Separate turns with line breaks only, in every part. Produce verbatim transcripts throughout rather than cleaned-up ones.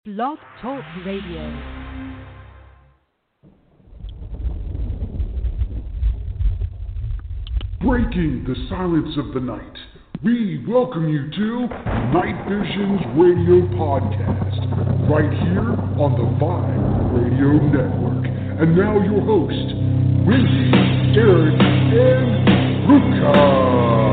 Blog Talk Radio.
Breaking the silence of the night, we welcome you to Night Visions Radio Podcast, right here on the Vibe Radio Network. And now your host, Wendy, Eric, and Ruka.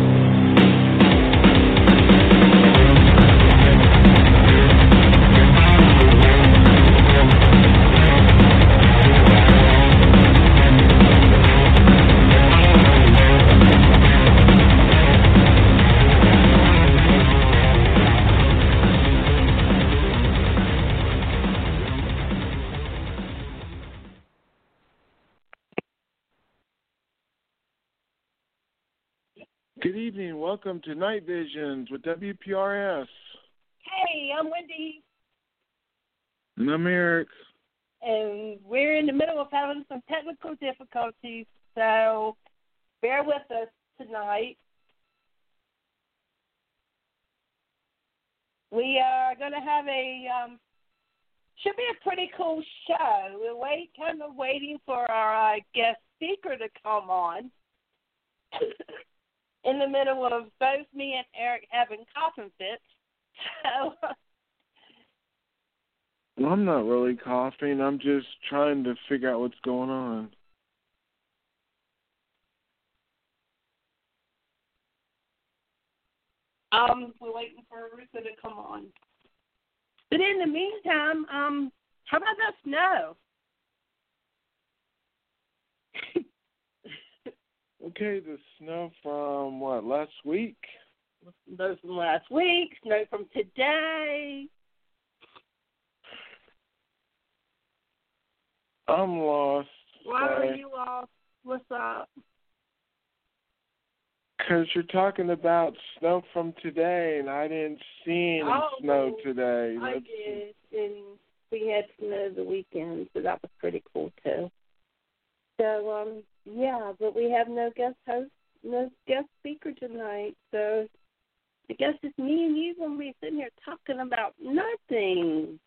Good evening. Welcome to Night Visions with W P R S.
Hey, I'm Wendy.
And I'm Eric.
And we're in the middle of having some technical difficulties, so bear with us tonight. We are going to have a, um, should be a pretty cool show. We're wait, kind of waiting for our uh, guest speaker to come on. In the middle of both me and Eric having coughing fits. So,
well, I'm not really coughing. I'm just trying to figure out what's going on.
Um, we're waiting for Ruka to come on. But in the meantime, um, how about that snow?
Okay, the snow from, what, last week?
Snow from last week, snow from today.
I'm lost.
Why are you lost? What's up?
Because you're talking about snow from today, and I didn't see any
oh,
snow today.
I
Let's
did, and we had snow the weekend, so that was pretty cool, too. So, um, yeah, but we have no guest host, no guest speaker tonight, so I guess it's me and you going to be sitting here talking about nothing.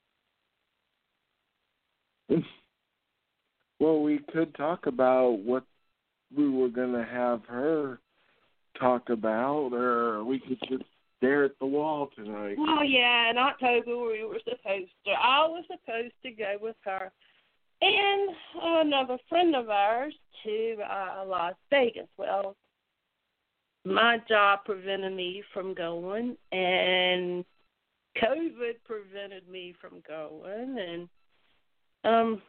Well, we could talk about what we were going to have her talk about, or we could just stare at the wall tonight.
Well, yeah, in October we were supposed to, I was supposed to go with her and another friend of ours to uh, Las Vegas. Well, my job prevented me from going, and COVID prevented me from going, and um,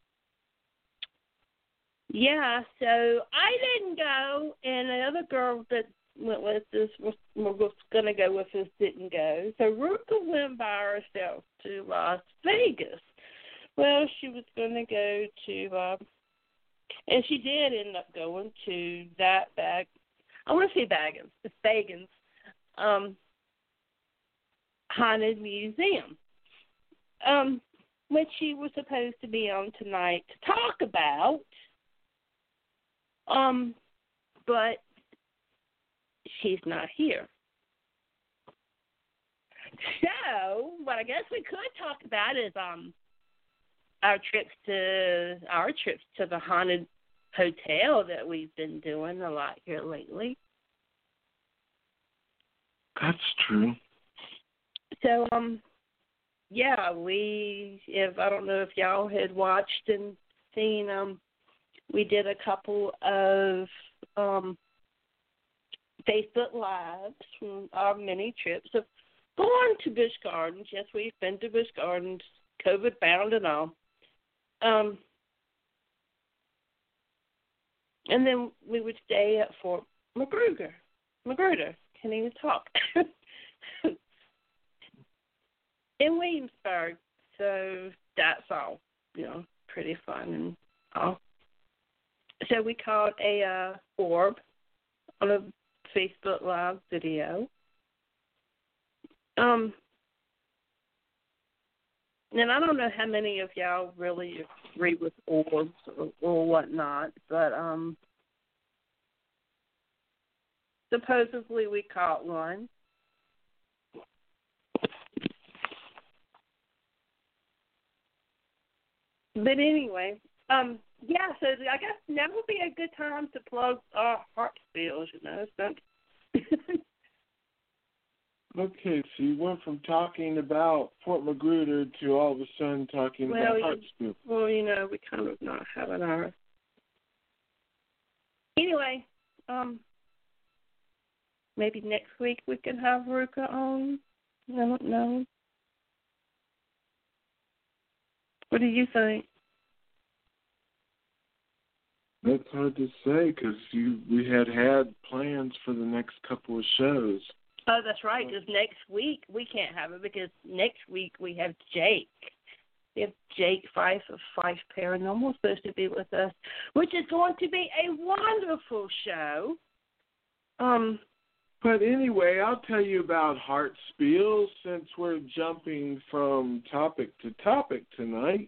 yeah, so I didn't go, and the other girl that went with us was, was going to go with us didn't go. So Ruka went by herself to Las Vegas. Well, she was going to go to, uh, and she did end up going to that bag. I want to say Baggins, the Baggins um, Haunted Museum, um, which she was supposed to be on tonight to talk about. Um, but she's not here. So, what I guess we could talk about is um. Our trips to our trips to the haunted hotel that we've been doing a lot here lately.
That's true.
So, um, yeah, we, if I don't know if y'all had watched and seen, um, we did a couple of um, Facebook Lives from our many trips of going to Busch Gardens. Yes, we've been to Busch Gardens, COVID bound and all. Um, and then we would stay at Fort Magruder. Magruder, can't even talk. In Williamsburg. So that's all, you know, pretty fun and all. So we caught a uh, orb on a Facebook Live video. Um. And I don't know how many of y'all really agree with orbs or, or whatnot, but um, supposedly we caught one. But anyway, um, yeah, so I guess now would be a good time to plug our heart spills, you know. So.
Okay, so you went from talking about Fort Magruder to all of a sudden talking
well,
about
you,
Hartsfield.
Well, you know, we kind of not having our. Anyway, um, maybe next week we can have Ruka on. I don't know. What do you think?
That's hard to say because you we had had plans for the next couple of shows.
Oh, that's right. Because next week we can't have it because next week we have Jake. We have Jake Fife of Fife Paranormal supposed to be with us, which is going to be a wonderful show. Um,
But anyway, I'll tell you about Heart Spiels since we're jumping from topic to topic tonight.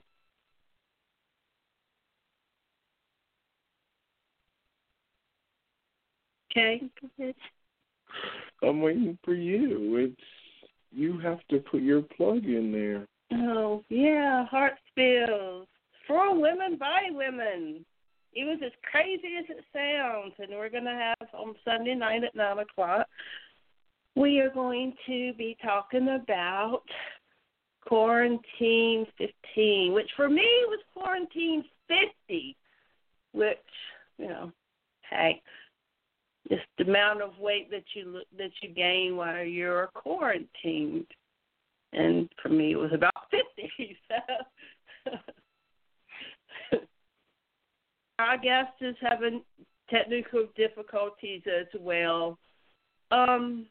Okay.
I'm waiting for you. It's you have to put your plug in there.
Oh, yeah, Heart Spills. For women, by women. It was as crazy as it sounds, and we're going to have on Sunday night at nine o'clock, we are going to be talking about Quarantine fifteen, which for me was Quarantine fifty, which, you know, hey, just the amount of weight that you that you gain while you're quarantined. And for me, it was about fifty. So our guest is having technical difficulties as well. Um,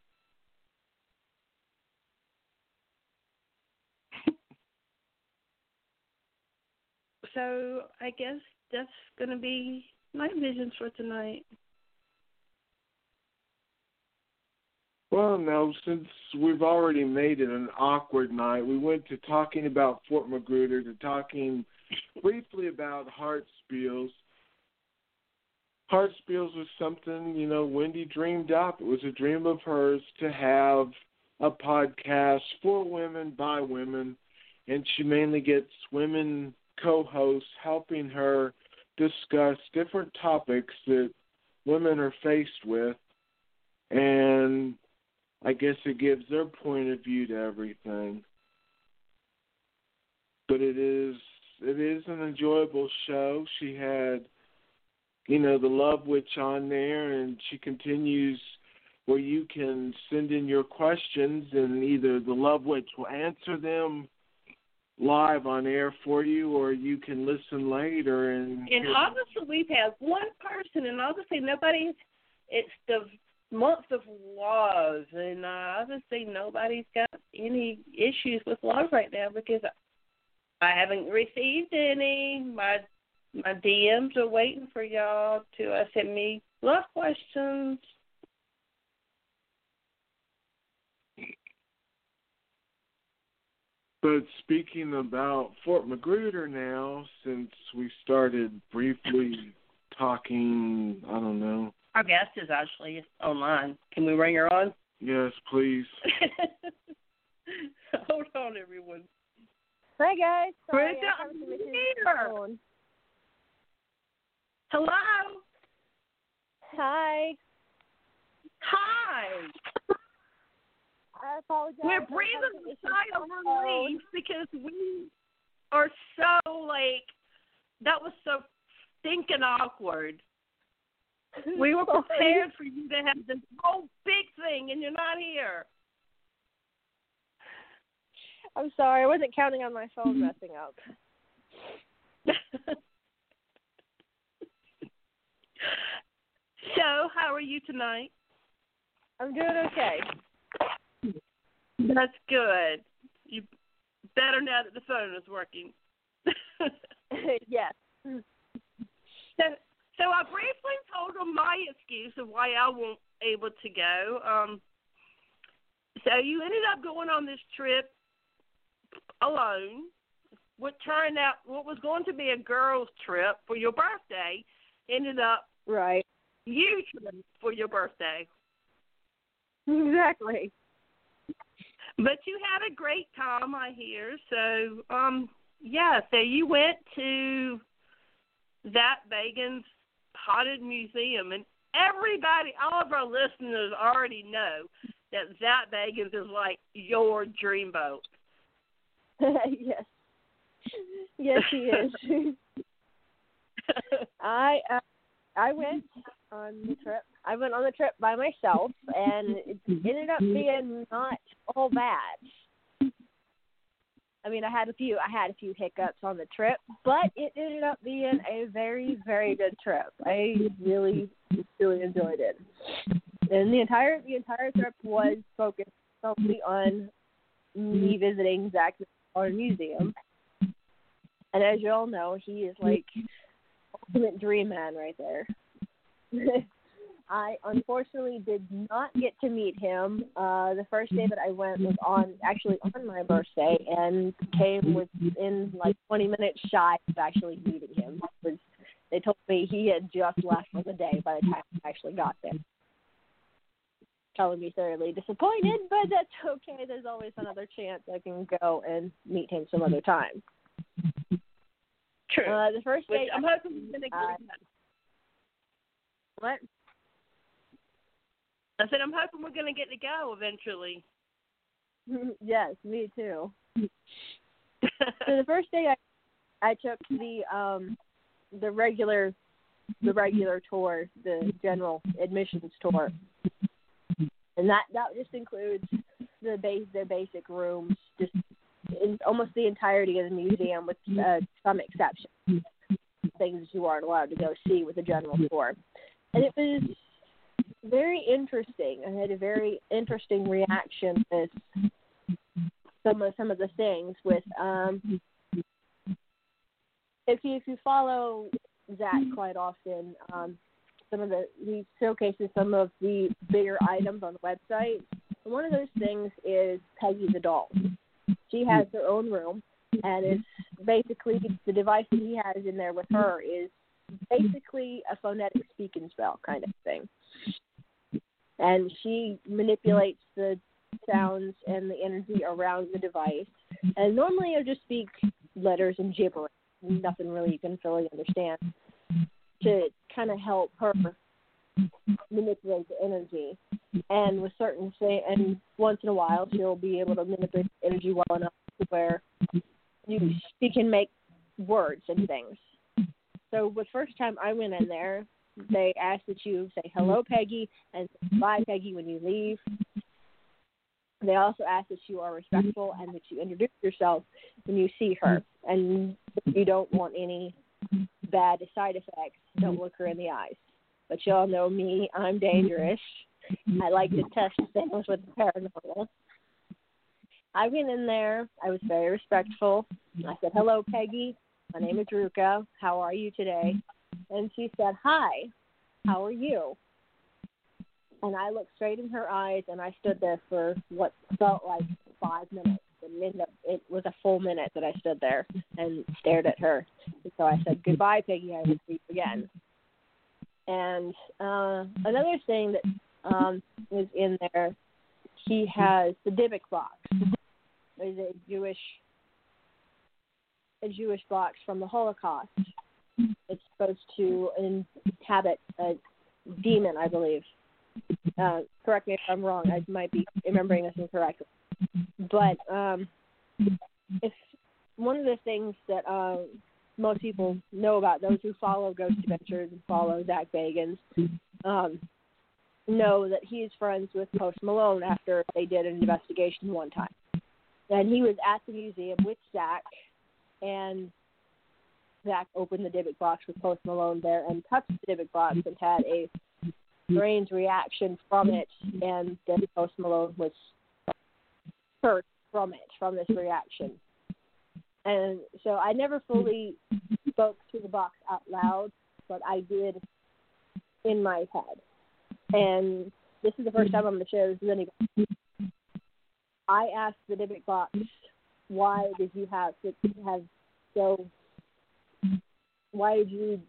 so I guess that's going to be Night Visions for tonight.
Well, no, since we've already made it an awkward night, we went to talking about Fort Magruder to talking briefly about Heart Spiels. Heart Spiels was something, you know, Wendy dreamed up. It was a dream of hers to have a podcast for women, by women, and she mainly gets women co-hosts helping her discuss different topics that women are faced with, and I guess it gives their point of view to everything. But it is it is an enjoyable show. She had, you know, the Love Witch on there, and she continues where you can send in your questions, and either the Love Witch will answer them live on air for you, or you can listen later. And,
and obviously we've had one person, and obviously nobody's, it's the month of love, and uh, obviously nobody's got any issues with love right now because I haven't received any. My my D Ms are waiting for y'all to uh, send me love questions.
But speaking about Fort Magruder now, since we started briefly talking, I don't know.
Our guest is actually online. Can we bring her on?
Yes, please.
Hold on, everyone.
Hi, guys. Sorry,
Brenda,
I'm
I'm
having some issues
here.
with the phone.
Hello.
Hi.
Hi.
I apologize.
We're
I'm having
breathing
some
a
issues
sigh
with
of
the phone.
relief because we are so, like, that was so stinking awkward. We were prepared for you to have this whole big thing, and you're not here.
I'm sorry. I wasn't counting on my phone messing up.
So, how are you tonight?
I'm doing okay.
That's good. You better now that the phone is working.
Yes.
So, so I briefly told them my excuse of why I wasn't able to go. Um, so you ended up going on this trip alone. What turned out, what was going to be a girls' trip for your birthday, ended up
Right.
you trip for your birthday.
Exactly.
But you had a great time, I hear. So, um, yeah, so you went to Zach Bagans' Haunted Museum, and everybody, all of our listeners already know that Zach Bagans is like your dreamboat.
Yes. Yes, he is. I uh, I went on the trip. I went on the trip by myself, and it ended up being not all bad. I mean, I had a few I had a few hiccups on the trip, but it ended up being a very, very good trip. I really, really enjoyed it. And the entire the entire trip was focused solely on me visiting Zach's Museum. And as you all know, he is like ultimate dream man right there. I unfortunately did not get to meet him. Uh, the first day that I went was on actually on my birthday, and came within like twenty minutes shy of actually meeting him. They told me he had just left for the day by the time I actually got there. Telling me thoroughly disappointed, but that's okay. There's always another chance I can go and meet him some other time.
True.
Uh, the first day,
Which I'm hoping he's going to get
uh,
done.
What?
I said I'm hoping we're going to get to go eventually.
Yes, me too. So the first day I I took the um the regular the regular tour, the general admissions tour. And that, that just includes the base, the basic rooms, just in almost the entirety of the museum, with uh, some exceptions, things you aren't allowed to go see with the general tour. And it was very interesting. I had a very interesting reaction with some of some of the things. With um, if you if you follow Zach quite often. Um, Some of the he showcases some of the bigger items on the website. And one of those things is Peggy the doll. She has her own room, and it's basically the device that he has in there with her is basically a phonetic speak and spell kind of thing. And she manipulates the sounds and the energy around the device. And normally it'll just speak letters and gibberish, nothing really you can fully understand, to kind of help her manipulate the energy. And with certain things, and once in a while she'll be able to manipulate the energy well enough to where you she can make words and things. So the first time I went in there, they asked that you say hello, Peggy, and bye, Peggy, when you leave. They also ask that you are respectful and that you introduce yourself when you see her. And if you don't want any bad side effects, don't look her in the eyes. But y'all know me, I'm dangerous. I like to test things with the paranormal. I went in there. I was very respectful. I said, hello, Peggy. My name is Ruka. How are you today? And she said, hi. How are you? And I looked straight in her eyes, and I stood there for what felt like five minutes. And it was a full minute that I stood there and stared at her. And so I said, goodbye, Peggy. I will see you again. And uh, another thing that um, is in there, he has the Dybbuk box. There's a Jewish, a Jewish box from the Holocaust. It's supposed to inhabit a demon, I believe. Uh, correct me if I'm wrong. I might be remembering this incorrectly. But um, if one of the things that uh, most people know about, those who follow Ghost Adventures and follow Zach Bagans, um, know that he is friends with Post Malone after they did an investigation one time. And he was at the museum with Zach, and Zach opened the Dybbuk box with Post Malone there and touched the Dybbuk box and had a strange reaction from it, and then Post Malone was hurt from it, from this reaction. And so I never fully spoke to the box out loud, but I did in my head. And this is the first time on the show this is anybody. I asked the Dybbuk box, why did you have to have so, why did you,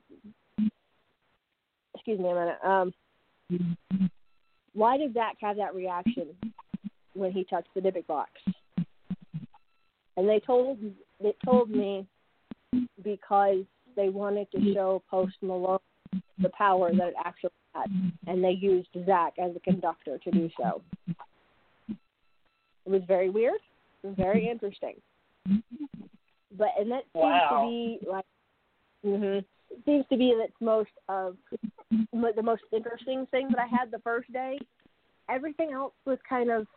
excuse me a minute, um, why did Zach have that reaction when he touched the Dybbuk box? And they told they told me because they wanted to show Post Malone the power that it actually had, and they used Zach as a conductor to do so. It was very weird. It was very interesting. But and that seems
Wow.
to be like, mm-hmm, it seems to be that's most of the most interesting thing that I had the first day. Everything else was kind of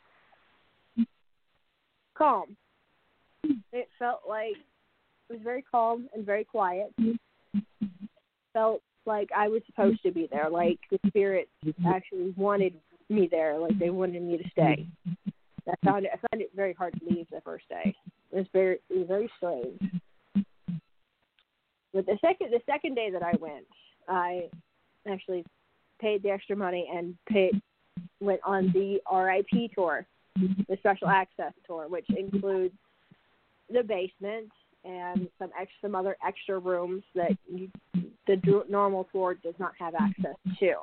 calm. It felt like it was very calm and very quiet. Felt like I was supposed to be there, like the spirit actually wanted me there, like they wanted me to stay. I found it. I found it very hard to leave the first day. It was very, it was very strange. But the second, the second day that I went, I actually paid the extra money and paid, went on the R I P tour, the special access tour, which includes the basement and some extra, some other extra rooms that you, the normal tour does not have access to.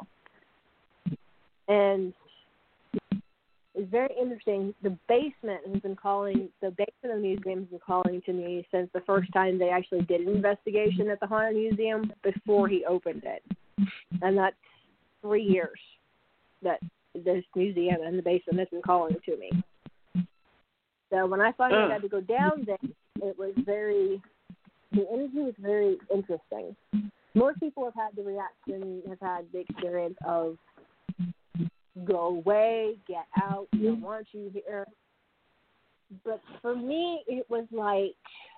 And it's very interesting. The basement has been calling, the basement of the museum has been calling to me since the first time they actually did an investigation at the Haunted Museum before he opened it. And that's three years that this museum and the basement has been calling to me. So when I finally uh. had to go down there, it was very, the energy was very interesting. More people have had the reaction, have had the experience of go away, get out, we don't want you here. But for me, it was like,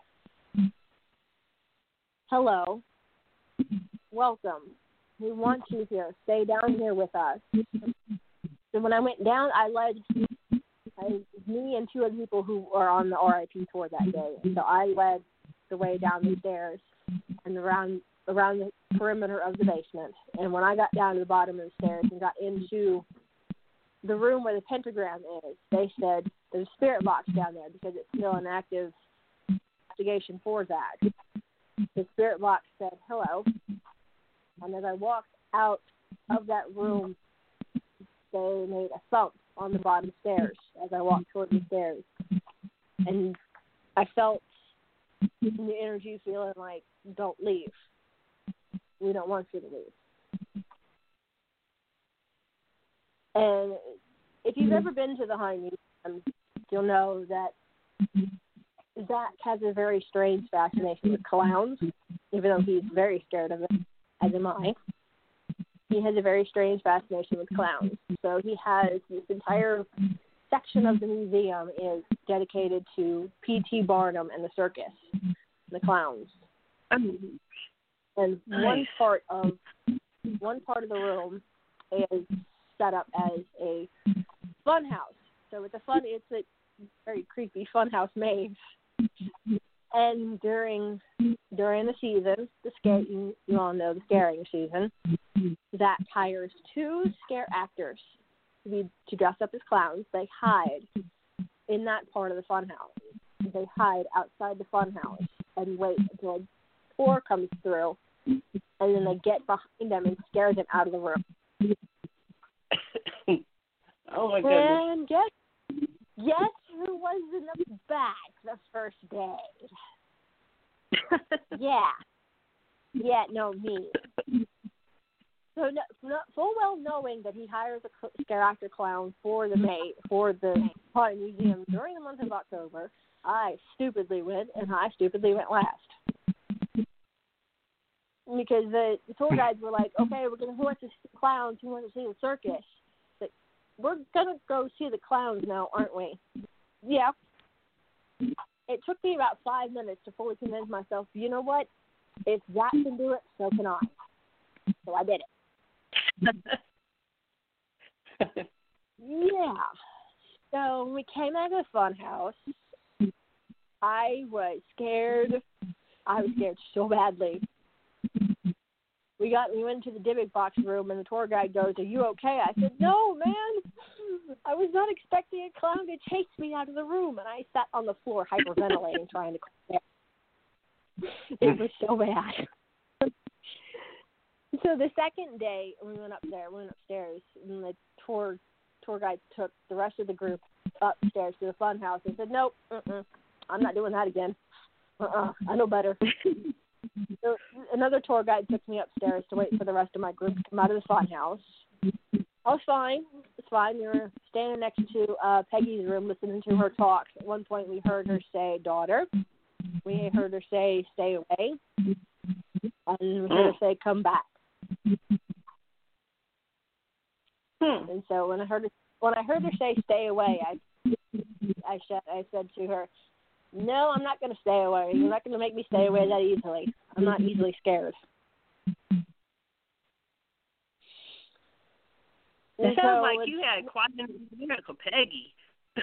hello, welcome, we want you here, stay down here with us. So when I went down, I led I, me and two other people who were on the R I P tour that day. So I led the way down the stairs and around around the perimeter of the basement. And when I got down to the bottom of the stairs and got into the room where the pentagram is, they said there's a spirit box down there because it's still an active investigation for Zach. The spirit box said hello. And as I walked out of that room, they made a thump on the bottom stairs as I walked toward the stairs. And I felt the energy feeling like, don't leave. We don't want you to leave. And if you've ever been to the Haunted Museum, you'll know that Zach has a very strange fascination with clowns, even though he's very scared of it, as am I. He has a very strange fascination with clowns. So he has this entire section of the museum is dedicated to P T Barnum and the circus, the clowns. And one part of one part of the room is set up as a fun house. So it's a fun, it's a very creepy funhouse maze. And during during the season, the scare you, you all know the scaring season, Zach hires two scare actors to be to dress up as clowns. They hide in that part of the funhouse. They hide outside the funhouse and wait until a tour comes through, and then they get behind them and scare them out of the room.
Oh my goodness!
And guess guess who was in the back the first day? yeah, yeah, no, me. So, no, no, full well knowing that he hires a scare actor clown for the May for the Haunted Museum during the month of October, I stupidly went, and I stupidly went last. Because the, the tour guides were like, okay, we're going to, who wants to see the clowns, who wants to see the circus? Like, we're going to go see the clowns now, aren't we? Yeah. It took me about five minutes to fully convince myself, you know what? If Zach can do it, so can I. So I did it. Yeah. So when we came out of the fun house, I was scared. I was scared so badly. We got we went to the Dybbuk box room, and the tour guide goes, "Are you okay?" I said, "No, man. I was not expecting a clown to chase me out of the room." And I sat on the floor hyperventilating, trying to clear. It was so bad. So the second day, we went up there, we went upstairs, and the tour tour guide took the rest of the group upstairs to the fun house and said, "Nope, mm-mm. I'm not doing that again. Uh-uh, I know better. So another tour guide took me upstairs to wait for the rest of my group to come out of the fun house. I was fine. It's fine. We were standing next to uh, Peggy's room listening to her talk. At one point, we heard her say, daughter. We heard her say, stay away. And we heard her say, come back.
Hmm.
And so when I heard her, when I heard her say, stay away, I, I, said, I said to her, no, I'm not going to stay away. You're not going to make me stay away that easily. I'm not easily scared.
It
And
sounds
so
like you had quite an experience with Peggy.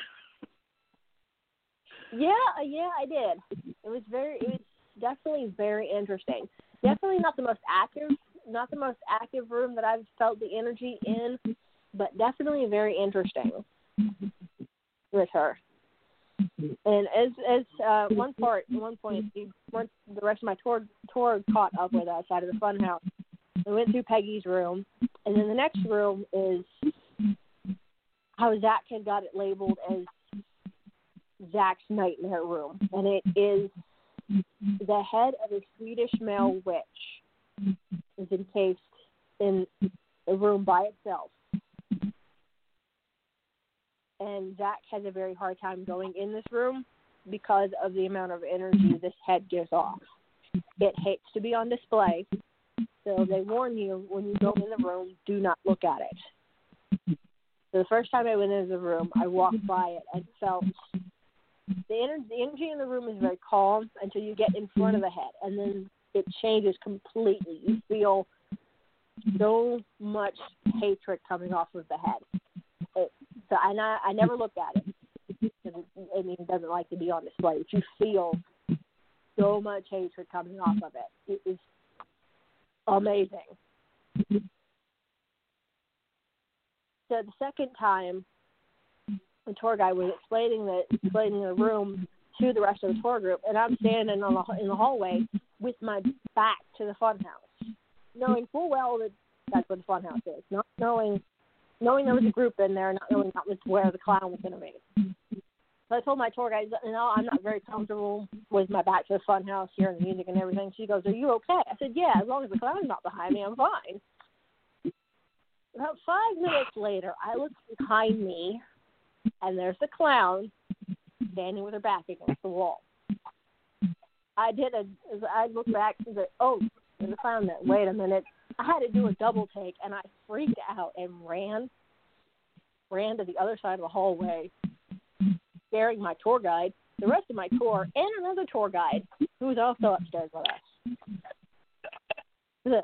Yeah, yeah, I did. It was very, it was definitely very interesting. Definitely not the most active, not the most active room that I've felt the energy in, but definitely very interesting with her. And as as uh, one part, one point, once the rest of my tour tour caught up with us out of the fun house, we went through Peggy's room, and then the next room is how Zach had got it labeled as Zach's nightmare room, and it is the head of a Swedish male witch is encased in a room by itself. And Zach has a very hard time going in this room because of the amount of energy this head gives off. It hates to be on display, so they warn you when you go in the room, do not look at it. So the first time I went into the room, I walked by it and felt the energy, the energy in the room is very calm until you get in front of the head, and then it changes completely. You feel so much hatred coming off of the head. It, so and I, I never looked at it because it, I mean, it doesn't like to be on display. But you feel so much hatred coming off of it. It is amazing. So the second time, the tour guide was explaining the explaining the room to the rest of the tour group, and I'm standing on the, in the hallway with my back to the fun house, knowing full well that that's what the fun house is, not knowing knowing there was a group in there, not knowing that was where the clown was going to be. So I told my tour guide, you know, I'm not very comfortable with my back to the fun house, hearing the music and everything. She goes, are you okay? I said, yeah, as long as the clown's not behind me, I'm fine. About five minutes later, I look behind me, and there's the clown standing with her back against the wall. I did a, I looked back and said, oh, there's a clown there. Wait a minute. I had to do a double take, and I freaked out and ran, ran to the other side of the hallway, scaring my tour guide, the rest of my tour, and another tour guide who was also upstairs with us.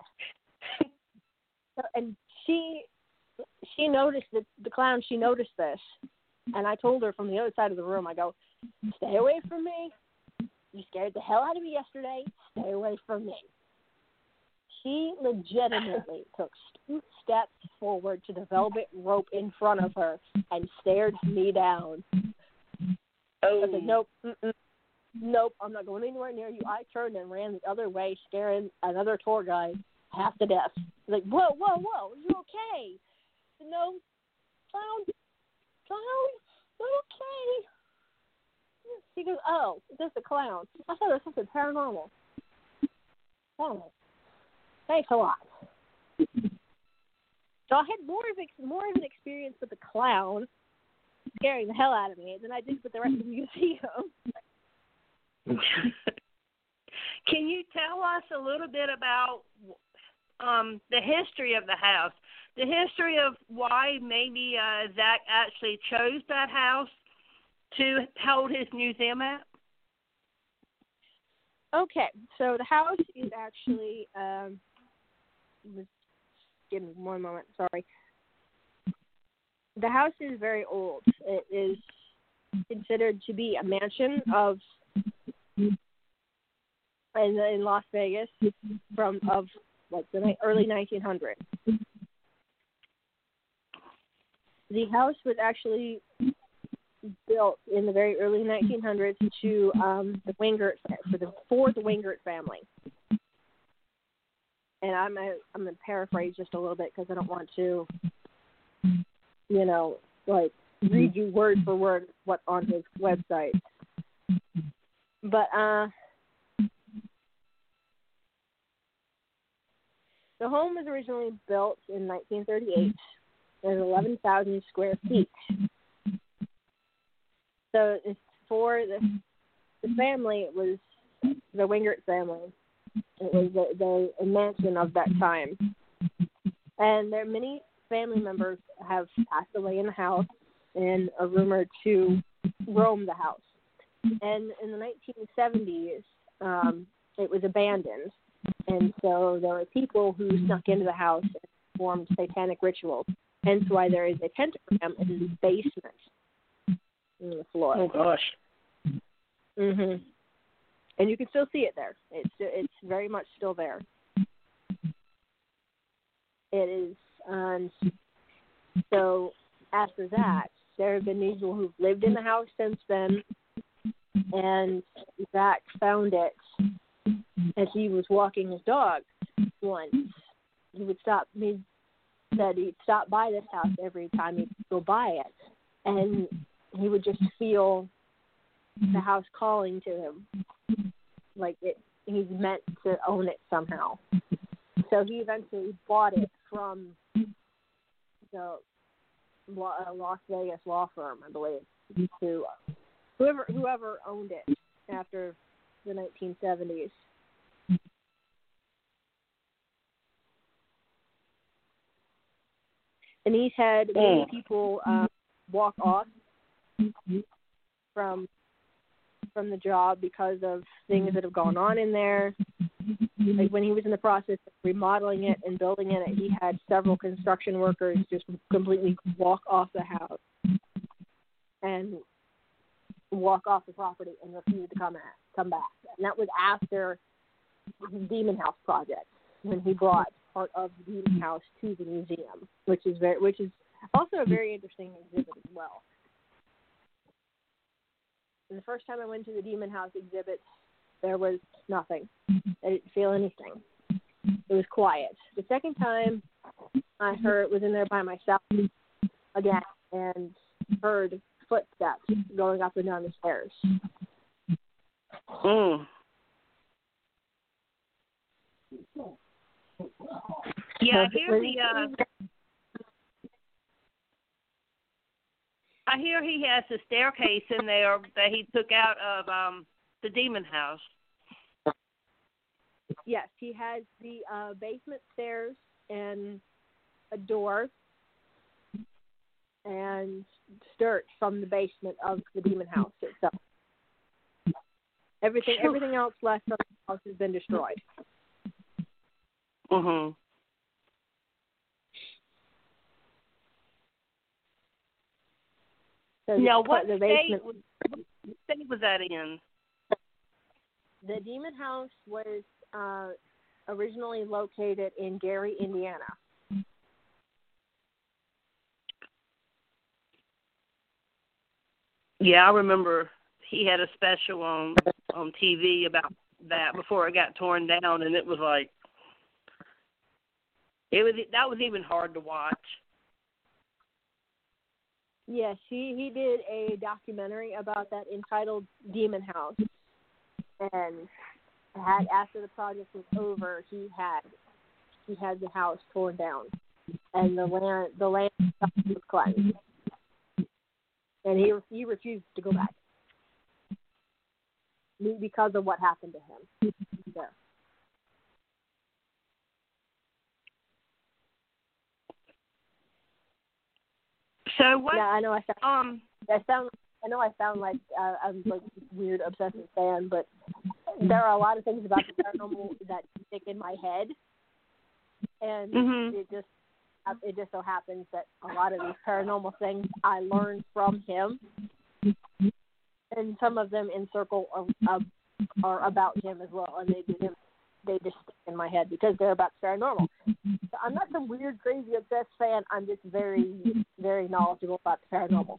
And she she noticed that the clown, she noticed this, and I told her from the other side of the room, I go, stay away from me. You scared the hell out of me yesterday. Stay away from me. She legitimately took two steps forward to the velvet rope in front of her and stared me down.
Oh.
I said, nope, mm-mm, nope, I'm not going anywhere near you. I turned and ran the other way, scaring another tour guide half to death. Like, whoa, whoa, whoa, are you okay? No, clown, clown, okay. She goes, oh, it's just a clown. I thought it was something paranormal. Oh, thanks a lot. So I had more of ex- more of an experience with the clown scaring the hell out of me than I did with the rest of the museum.
Can you tell us a little bit about um, the history of the house? The history of why maybe uh, Zach actually chose that house to hold his museum at?
Okay, so the house is actually, um, just give me one moment, sorry. The house is very old. It is considered to be a mansion of in, in Las Vegas from of like the early nineteen hundreds. The house was actually built in the very early nineteen hundreds to um, the Wingert for the for the Wingert family. And I'm a, I'm gonna paraphrase just a little bit because I don't want to, you know, like read you word for word what's on his website. but uh, the home was originally built in nineteen thirty-eight. It was eleven thousand square feet. So it's for the the family. It was the Wingert family. It was the, the mansion of that time. And there many family members have passed away in the house, and are rumored to roam the house. And in the nineteen seventies, um, it was abandoned. And so there were people who snuck into the house and performed satanic rituals. Hence why there is a pentagram in the basement in the floor.
Oh, gosh.
Mhm. And you can still see it there. It's it's very much still there. It is. Um, so after that, there have been people who've lived in the house since then. And Zach found it as he was walking his dog once. He would stop. He said he'd stop by this house every time he'd go by it, and he would just feel the house calling to him, like it. He's meant to own it somehow. So he eventually bought it from the Las Vegas law firm, I believe, to whoever whoever owned it after the nineteen seventies. And he's had many people uh, walk off from from the job because of things that have gone on in there. Like when he was in the process of remodeling it and building it, he had several construction workers just completely walk off the house and walk off the property and refuse to come at, come back. And that was after his Demon House project, when he brought part of the Demon House to the museum, which is very, which is also a very interesting exhibit as well. And the first time I went to the Demon House exhibit, there was nothing. I didn't feel anything. It was quiet. The second time I heard was in there by myself again and heard footsteps going up and down the stairs.
Mm. Yeah, I hear the. Uh, I hear he has a staircase in there that he took out of um, the Demon House.
Yes, he has the uh, basement stairs and a door and dirt from the basement of the Demon House itself. Everything, everything else left from the house has been destroyed.
Mhm.
So
now,
the,
what
the
state,
basement,
was, what state was that in?
The Demon House was uh, originally located in Gary, Indiana.
Yeah, I remember he had a special on on T V about that before it got torn down, and it was like it was that was even hard to watch.
Yes, he, he did a documentary about that entitled Demon House, and had after the project was over, he had he had the house torn down, and the land the land was cleansed, and he he refused to go back because of what happened to him there.
So what?
Yeah, I know I sound.
Um,
I sound. I know I sound like uh, I'm like a weird obsessive fan, but there are a lot of things about the paranormal that stick in my head, and
mm-hmm.
it just it just so happens that a lot of these paranormal things I learned from him, and some of them in circle are, uh, are about him as well, and they just they just stick in my head because they're about paranormal. So I'm not some weird, crazy, obsessed fan. I'm just very, very knowledgeable about the paranormal.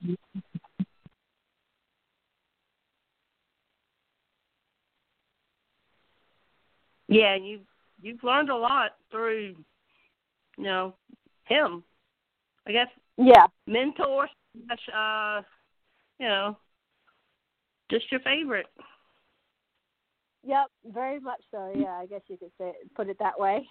Yeah, you you've learned a lot through, you know, him. I guess.
Yeah.
Mentor, uh, you know, just your favorite.
Yep, very much so. Yeah, I guess you could say put it that way.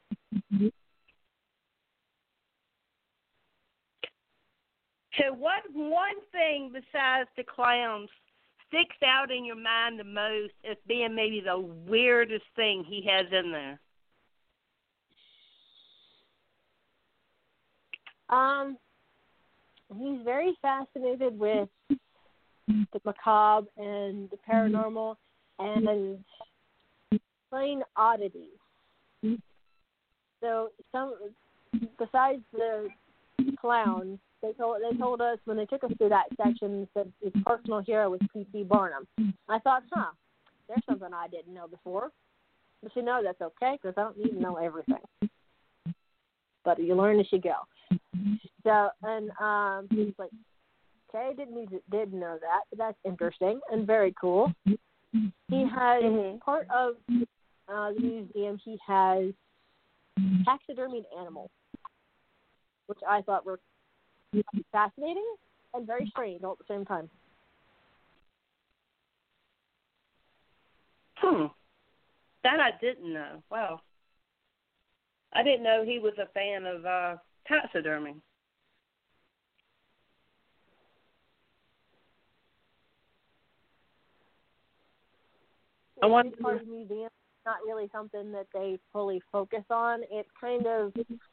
So what one thing besides the clowns sticks out in your mind the most as being maybe the weirdest thing he has in there?
Um, he's very fascinated with the macabre and the paranormal and plain oddities. So some, besides the clown, they told they told us when they took us through that section that his personal hero was P T Barnum. I thought, huh, there's something I didn't know before. But you know that's okay because I don't need to know everything. But you learn as you go. So and um, he's like, okay, didn't need to, didn't know that, but that's interesting and very cool. He has
mm-hmm.
part of uh, the museum. He has taxidermied animals, which I thought were fascinating and very strange all at the same time.
Hmm. That I didn't know. Wow. I didn't know he was a fan of uh, taxidermy. I wonder.
It's part of the museum. It's not really something that they fully focus on. It's kind of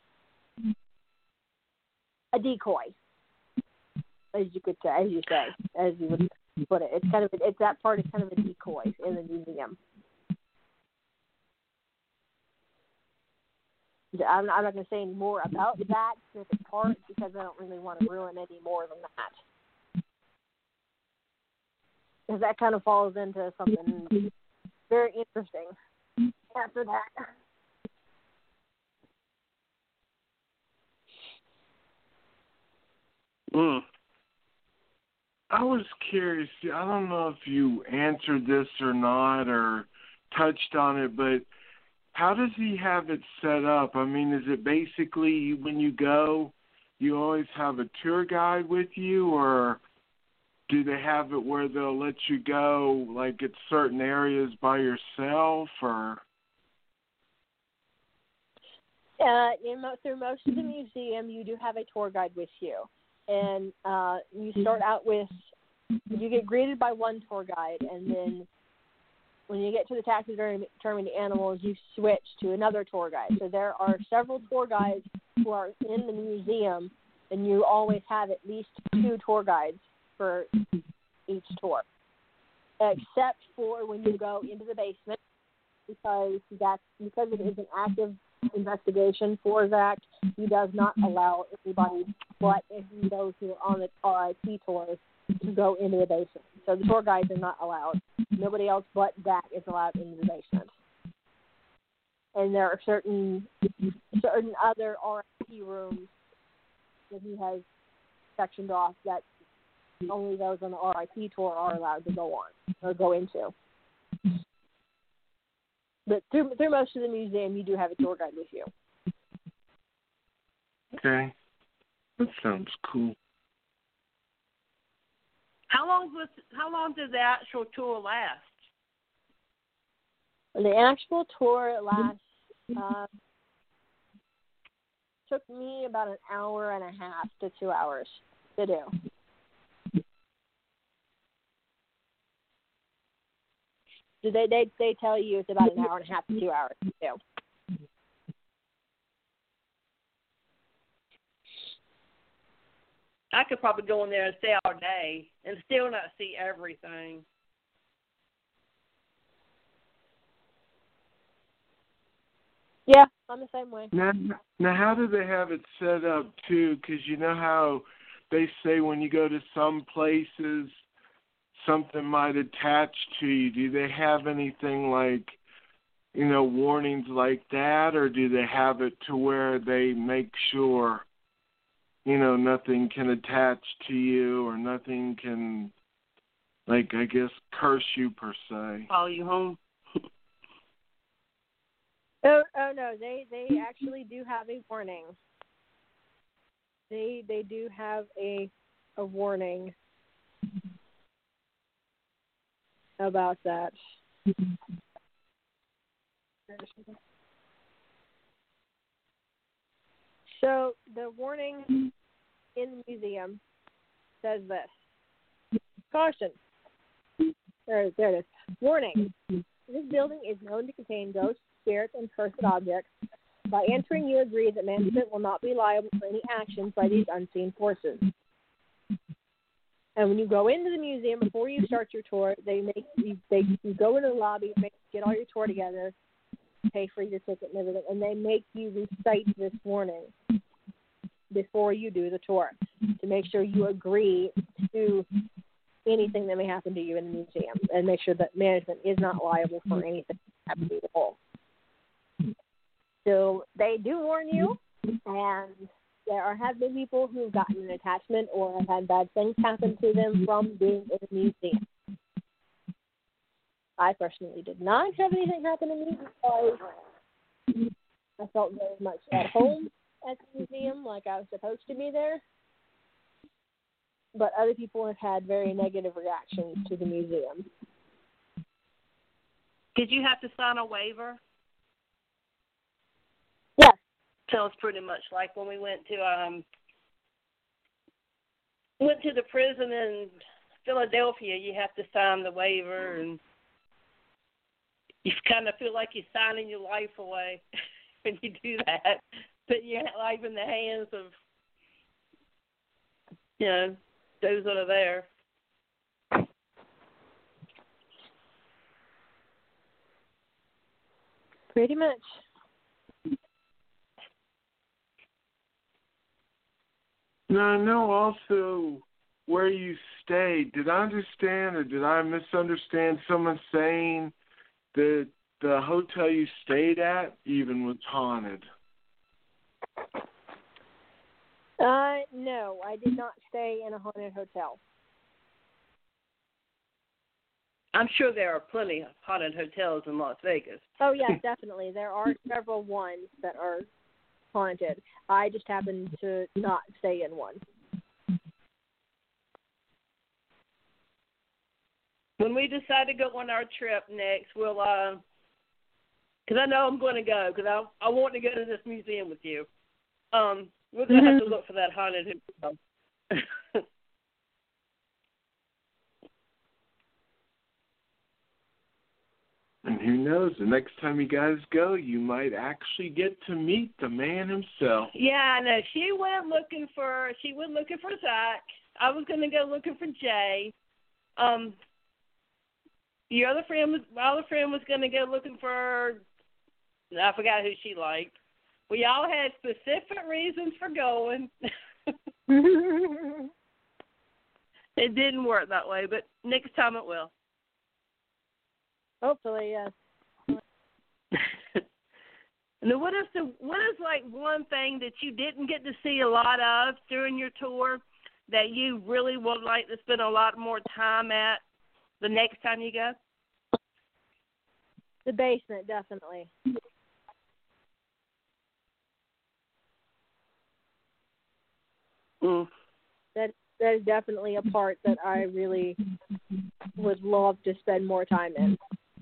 a decoy, as you could say, as you say, as you would put it. It's kind of it's that part is kind of a decoy in the museum. I'm not, I'm not going to say any more about that specific part because I don't really want to ruin any more than that. Because that kind of falls into something very interesting after that.
Mm. I was curious. I don't know if you answered this or not or touched on it, but how does he have it set up? I mean, is it basically when you go, you always have a tour guide with you, or do they have it where they'll let you go, like, at certain areas by yourself, or?
Uh, in mo- through most of the museum, you do have a tour guide with you. And uh, you start out with, you get greeted by one tour guide, and then when you get to the taxidermied animals, you switch to another tour guide. So there are several tour guides who are in the museum, and you always have at least two tour guides for each tour, except for when you go into the basement, because that's because it is an active investigation for Zach. He does not allow anybody but those who are on the R I P tours to go into the basement. So the tour guides are not allowed. Nobody else but Zach is allowed into the basement. And there are certain certain other R I P rooms that he has sectioned off that only those on the R I P tour are allowed to go on or go into. But through, through most of the museum, you do have a tour guide with you.
Okay. That sounds cool.
How long was? How long does the actual tour last?
The actual tour lasts uh, took me about an hour and a half to two hours to do. So they they they tell you it's about an hour and a half to two hours to do.
I could probably go in there and stay all day and still not see everything.
Yeah, I'm the same way.
Now, now, how do they have it set up, too? Because you know how they say when you go to some places, something might attach to you. Do they have anything like, you know, warnings like that, or do they have it to where they make sure, you know, nothing can attach to you or nothing can, like, I guess, curse you per se?
Follow you home.
Oh, oh no, they they actually do have a warning. They they do have a a warning about that. So the warning in the museum says this. Caution. There, there it is. Warning. This building is known to contain ghosts, spirits, and cursed objects. By entering, you agree that management will not be liable for any actions by these unseen forces. And when you go into the museum, before you start your tour, they make you, they, you go into the lobby, make, get all your tour together, pay for your ticket and everything, and they make you recite this warning before you do the tour to make sure you agree to anything that may happen to you in the museum and make sure that management is not liable for anything happening at all. So they do warn you, and there are, have been people who have gotten an attachment or have had bad things happen to them from being in a museum. I personally did not have anything happen to me because I felt very much at home at the museum, like I was supposed to be there. But other people have had very negative reactions to the museum.
Did you have to sign a waiver?
Yes.
So it's pretty much like when we went to um went to the prison in Philadelphia. You have to sign the waiver, and you kind of feel like you're signing your life away when you do that. Putting your life in the hands of, you know, those that are there.
Pretty much.
Now, I know also where you stayed. Did I understand or did I misunderstand someone saying that the hotel you stayed at even was haunted?
Uh, no, I did not stay in a haunted hotel.
I'm sure there are plenty of haunted hotels in Las Vegas.
Oh, yes, definitely. There are several ones that are haunted. I just happened to not stay in one.
When we decide to go on our trip next, we'll, uh, because I know I'm going to go, because I, I want to go to this museum with you. Um, we're going to have to look for that haunted hotel.
And who knows, the next time you guys go, you might actually get to meet the man himself.
Yeah, I know. She went looking for, she went looking for Zach. I was going to go looking for Jay. Um, your other friend was, my other friend was going to go looking for, I forgot who she liked. We all had specific reasons for going. It didn't work that way, but next time it will.
Hopefully, yes.
Now, what is the what is like one thing that you didn't get to see a lot of during your tour that you really would like to spend a lot more time at the next time you go?
The basement, definitely.
Mm.
That that is definitely a part that I really would love to spend more time in.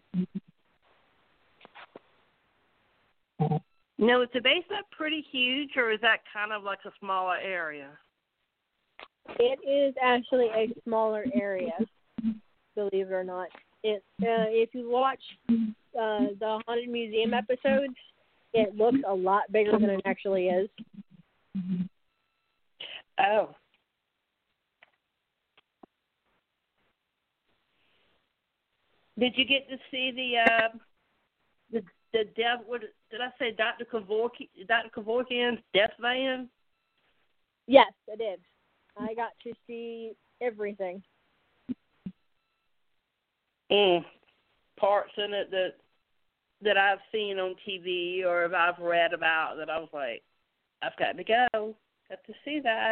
Now, is the basement pretty huge, or is that kind of like a smaller area?
It is actually a smaller area, believe it or not. It uh, if you watch uh, the Haunted Museum episodes, it looks a lot bigger than it actually is.
Oh. Did you get to see the uh, the the death? What did I say? Doctor Kevorkian, Doctor Kevorkian's death van.
Yes, I did. I got to see everything.
Mm. Parts in it that that I've seen on T V or if I've read about that I was like, I've got to go. Got to see that.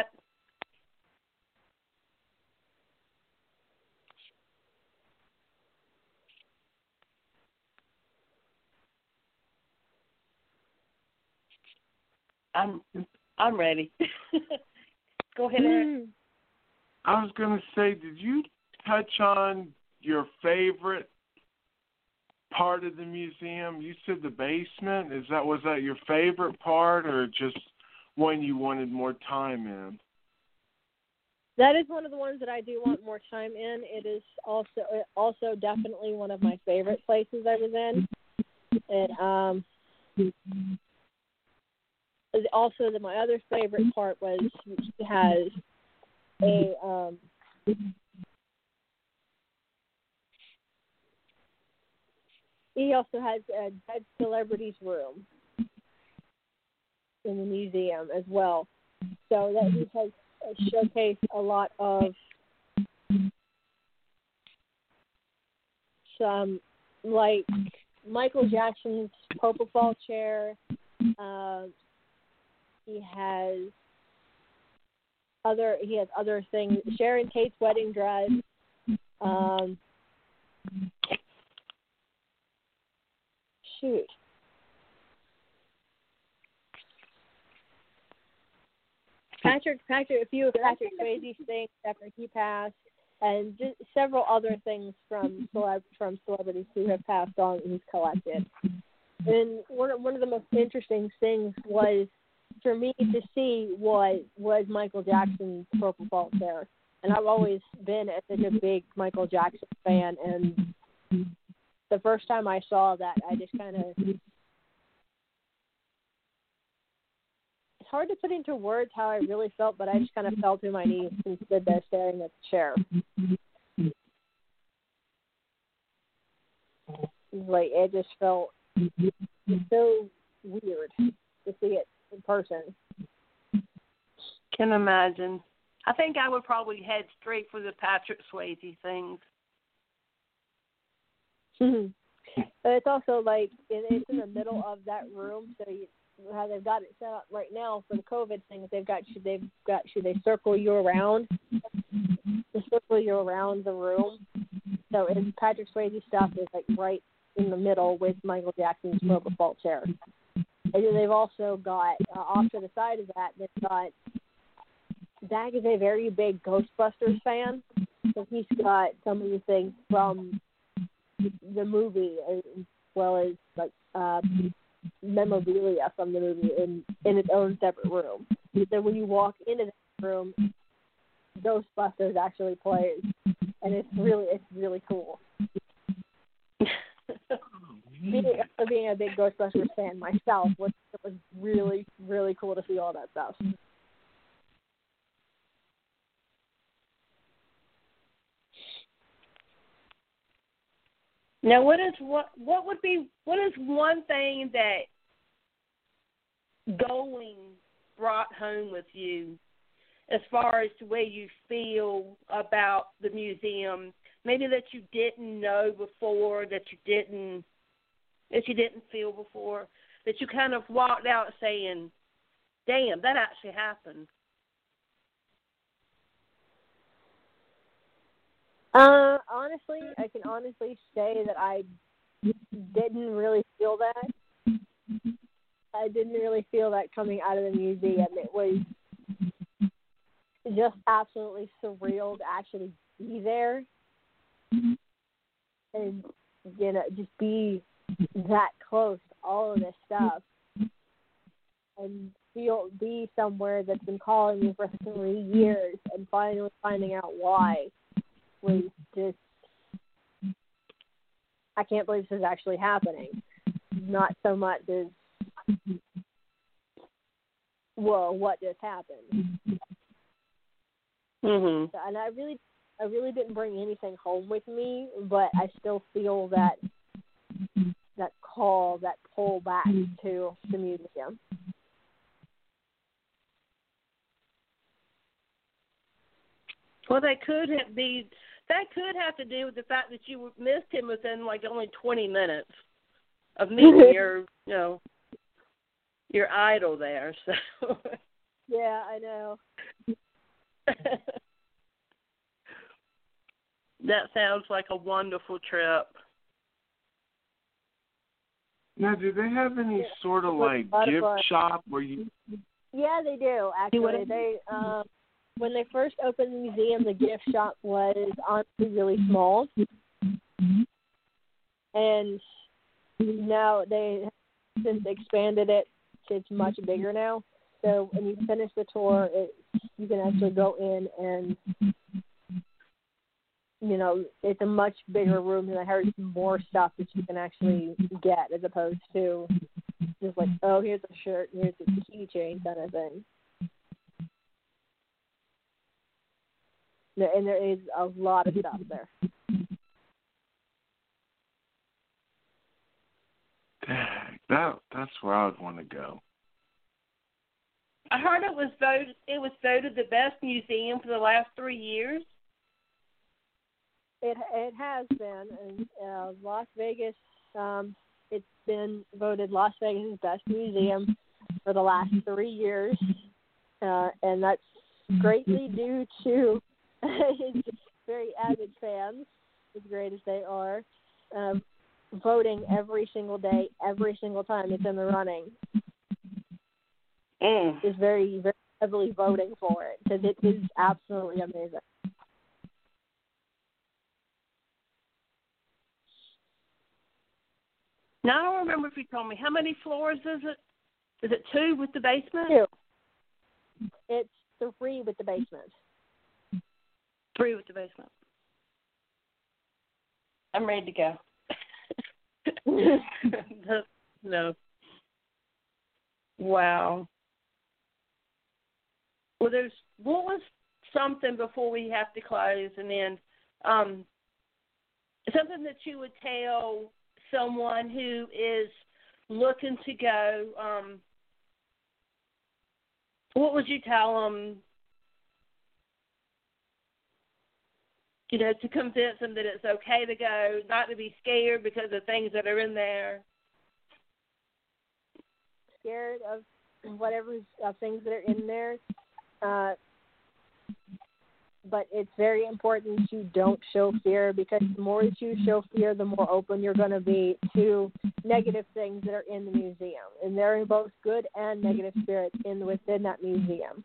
I'm I'm ready. Go ahead, Eric.
I was going to say, did you touch on your favorite part of the museum? You said the basement. Is that was that your favorite part, or just one you wanted more time in?
That is one of the ones that I do want more time in. It is also also definitely one of my favorite places I was in. And um, also the, my other favorite part was it has a um, he also has a dead celebrities room in the museum as well. So that he has showcased a lot of some, like Michael Jackson's propofol chair. Uh, he has other. He has other things. Sharon Tate's wedding dress. Um, shoot. Patrick, Patrick, a few of Patrick Swayze's things after he passed, and just several other things from celeb from celebrities who have passed on and he's collected. And one of, one of the most interesting things was for me to see was was Michael Jackson's propofol chair, and I've always been such a big Michael Jackson fan. And the first time I saw that, I just kind of it's hard to put into words how I really felt, but I just kind of fell to my knees and stood there staring at the chair. Like, it just felt so weird to see it in person.
Can imagine. I think I would probably head straight for the Patrick Swayze things.
But it's also like it's in the middle of that room, so you, how they've got it set up right now for the COVID thing. They've got should they've got should they circle you around? They circle you around the room. So it's Patrick Swayze stuff is like right in the middle with Michael Jackson's propofol chair. And then they've also got uh, off to the side of that, they've got Zach is a very big Ghostbusters fan, so he's got some of the things from the movie as well as like uh, memorabilia from the movie in, in its own separate room. So when you walk into that room, Ghostbusters actually plays, and it's really it's really cool. being, being a big Ghostbusters fan myself, was it was really really cool to see all that stuff.
Now, what is what what would be what is one thing that going brought home with you as far as the way you feel about the museum? Maybe that you didn't know before, that you didn't that you didn't feel before, that you kind of walked out saying, "Damn, that actually happened."
Uh, honestly, I can honestly say that I didn't really feel that. I didn't really feel that coming out of the museum. It was just absolutely surreal to actually be there and, you know, just be that close to all of this stuff and feel be somewhere that's been calling me for three years and finally finding out why. Was just, I can't believe this is actually happening. Not so much as, whoa, what just happened?
Mm-hmm.
So, and I really, I really didn't bring anything home with me, but I still feel that that call, that pull back to the museum.
Well, that could have be that could have to do with the fact that you missed him within like only twenty minutes of meeting your, you know, your idol there. So
yeah, I know.
That sounds like a wonderful trip.
Now, do they have any sort of like gift shop where you?
Yeah, they do actually. They um. When they first opened the museum, the gift shop was honestly really small. And now they have since expanded it. It's much bigger now. So when you finish the tour, it, you can actually go in and, you know, it's a much bigger room, and I heard more stuff that you can actually get as opposed to just like, oh, here's a shirt, here's a keychain kind of thing. And there is a lot of stuff there.
Dang, that that's where I would want to go.
I heard it was voted it was voted the best museum for the last three years.
It it has been, and uh, Las Vegas. Um, it's been voted Las Vegas' best museum for the last three years, uh, and that's greatly due to its very avid fans, as great as they are, um, voting every single day, every single time it's in the running.
Mm.
Is very very heavily voting for it because it is absolutely amazing.
Now, I don't remember if you told me. How many floors is it? Is it two with the basement?
Two. It's three with the basement.
Three with the basement. I'm ready to go. No. Wow. Well, there's, what was something before we have to close, and then um, something that you would tell someone who is looking to go, um, what would you tell them, you know, to convince them that it's okay to go, not to be scared because of things that are in there?
Scared of whatever uh, things that are in there, uh, but it's very important you don't show fear, because the more that you show fear, the more open you're going to be to negative things that are in the museum. And there are both good and negative spirits in within that museum.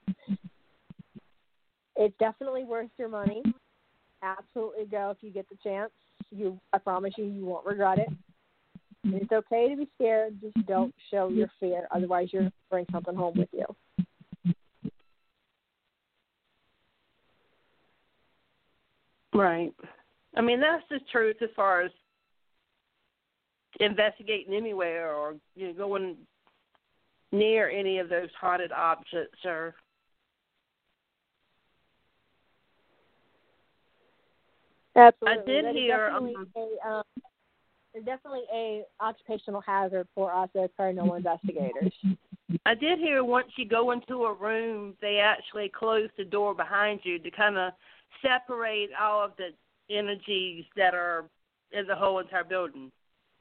It's definitely worth your money. Absolutely go if you get the chance. You, I promise you, you won't regret it. And it's okay to be scared. Just don't show your fear. Otherwise, you're going to bring something home with you.
Right. I mean, that's the truth as far as investigating anywhere or, you know, going near any of those haunted objects or.
Absolutely.
I did
that
hear.
Definitely
Um,
a, um, it's definitely a occupational hazard for us as paranormal investigators.
I did hear once you go into a room, they actually close the door behind you to kind of separate all of the energies that are in the whole entire building.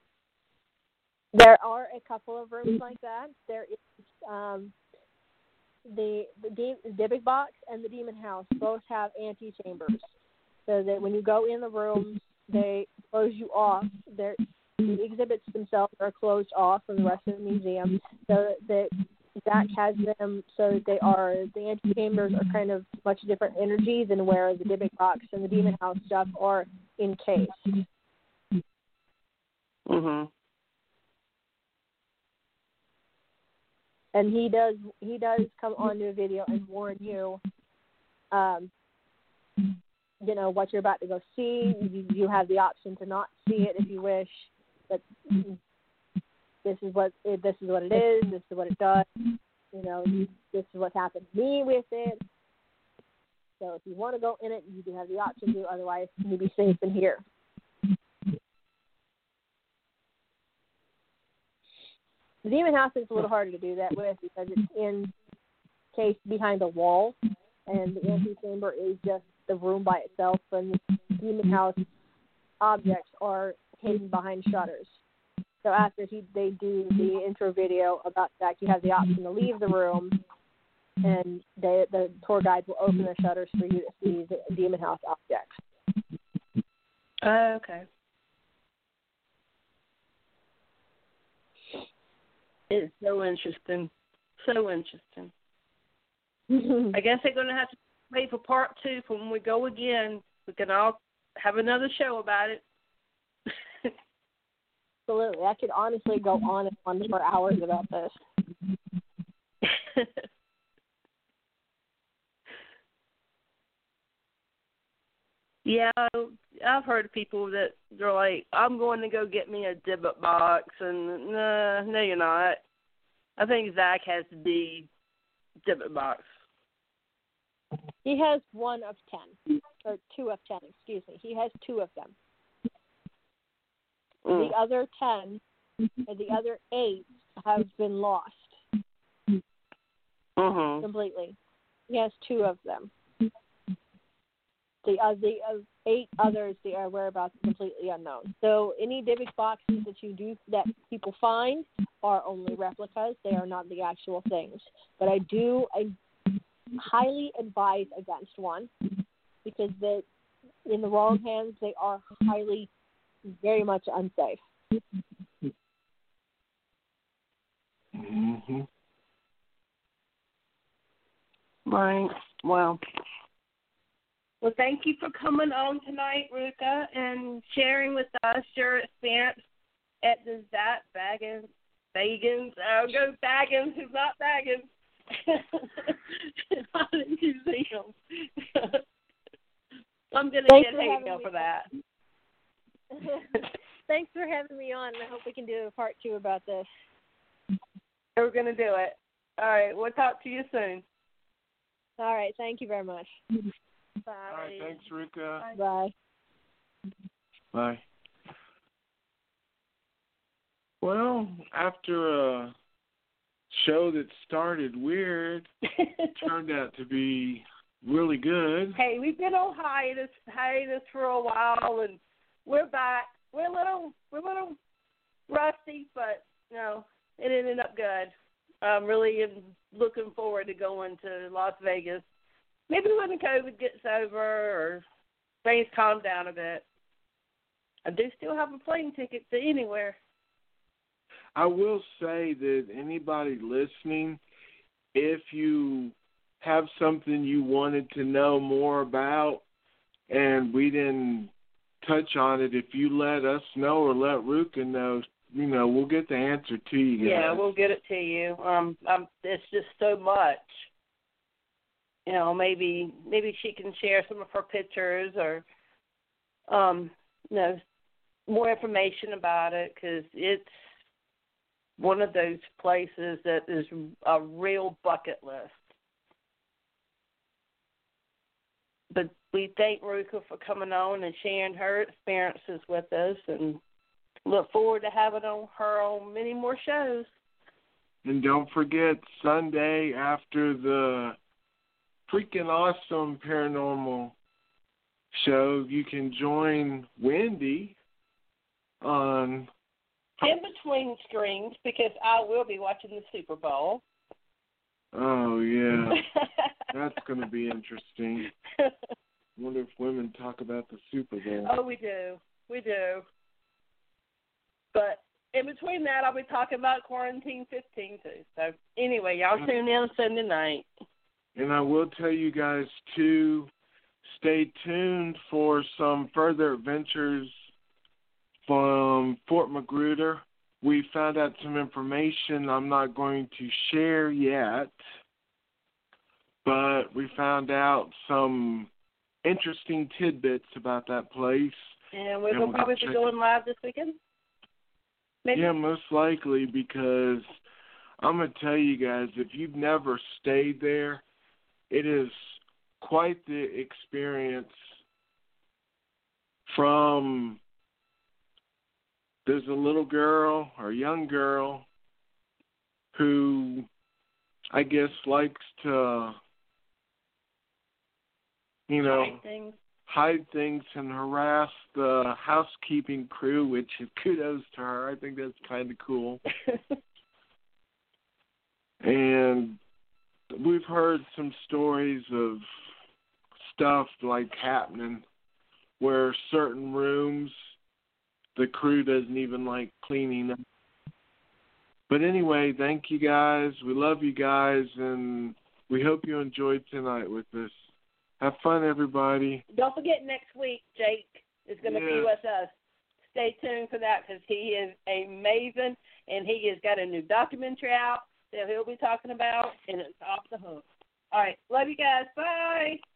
There are a couple of rooms like that. There is um, the the, De- the Dybbuk box and the Demon House both have antechambers, so that when you go in the rooms, they close you off. They're, the exhibits themselves are closed off from the rest of the museum, so that Zach has them so that they are, the antechambers are kind of much different energy than where the Dybbuk box and the Demon House stuff are encased.
Mhm.
And he does he does come onto a video and warn you, um, you know, what you're about to go see. You, you have the option to not see it if you wish, but this is what it, this is what it is. This is what it does. You know, this is what's happened to me with it. So if you want to go in it, you do have the option to. Otherwise, you be safe in here. The Demon House is a little harder to do that with because it's encased behind a wall, and the antechamber is just the room by itself, and the Demon House objects are hidden behind shutters. So after he, they do the intro video about that, you have the option to leave the room, and they, the tour guide will open the shutters for you to see the Demon House objects.
Oh, okay. It's so interesting. So interesting. I guess they're going to have to wait for part two for when we go again. We can all have another show about it.
absolutely. I could honestly go on and on for hours about this.
Yeah, I've heard of people that they're like, I'm going to go get me a Dybbuk box, and nah, no, you're not. I think Zach has the Dybbuk box.
He has one of ten, or two of ten, excuse me. He has two of them.
Mm.
The other ten, and the other eight have been lost
Mm-hmm.
completely. He has two of them. The uh, the uh, eight others, the uh, whereabouts are completely unknown. So any Dybbuk boxes that you do that people find are only replicas. They are not the actual things. But I do I highly advise against one because the in the wrong hands they are highly, very much unsafe.
Mm-hmm.
Right. Well. Well, thank you for coming on tonight, Ruka, and sharing with us your experience at the Zach Baggins, Baggins, I'll go Baggins, who's not Baggins, Museum. I'm going to get hate mail for that.
Thanks for having me on. I hope we can do a part two about this.
We're going to do it. All right. We'll talk to you soon.
All right. Thank you very much.
Bye.
All right, thanks, Ruka.
Bye.
Bye. Well, after a show that started weird, turned out to be really good.
Hey, we've been on hiatus, hiatus for a while, and we're back. We're a little, we're a little rusty, but you know, it ended up good. I'm really looking forward to going to Las Vegas. Maybe when the COVID gets over or things calm down a bit. I do still have a plane ticket to anywhere.
I will say that anybody listening, if you have something you wanted to know more about and we didn't touch on it, if you let us know or let Ruka know, you know, we'll get the answer to you guys.
Yeah, we'll get it to you. Um, um, it's just so much. You know, maybe maybe she can share some of her pictures or, um, you know, more information about it because it's one of those places that is a real bucket list. But we thank Ruka for coming on and sharing her experiences with us and look forward to having on her on many more shows.
And don't forget, Sunday after the freaking awesome paranormal show, you can join Wendy on
In between screens because I will be watching the Super Bowl.
Oh, yeah. That's going to be interesting. I wonder if women talk about the Super Bowl.
Oh, we do. We do. But in between that, I'll be talking about Quarantine fifteen, too. So, anyway, y'all tune in Sunday night.
And I will tell you guys, too, stay tuned for some further adventures from Fort Magruder. We found out some information I'm not going to share yet, but we found out some interesting tidbits about that place.
And we're
And
going to
we'll
probably
check-
be going live this weekend? Maybe?
Yeah, most likely, because I'm going to tell you guys, if you've never stayed there, it is quite the experience. From, there's a little girl or a young girl who I guess likes to, you know,
Hide things.
hide things and harass the housekeeping crew, which is kudos to her. I think that's kind of cool. And we've heard some stories of stuff like happening where certain rooms the crew doesn't even like cleaning up. But anyway, thank you guys. We love you guys, and we hope you enjoyed tonight with us. Have fun, everybody.
Don't forget next week, Jake is going to
Yeah.
be with us. stay tuned for that because he is amazing, and he has got a new documentary out that he'll be talking about, and it's off the hook. All right. Love you guys. Bye.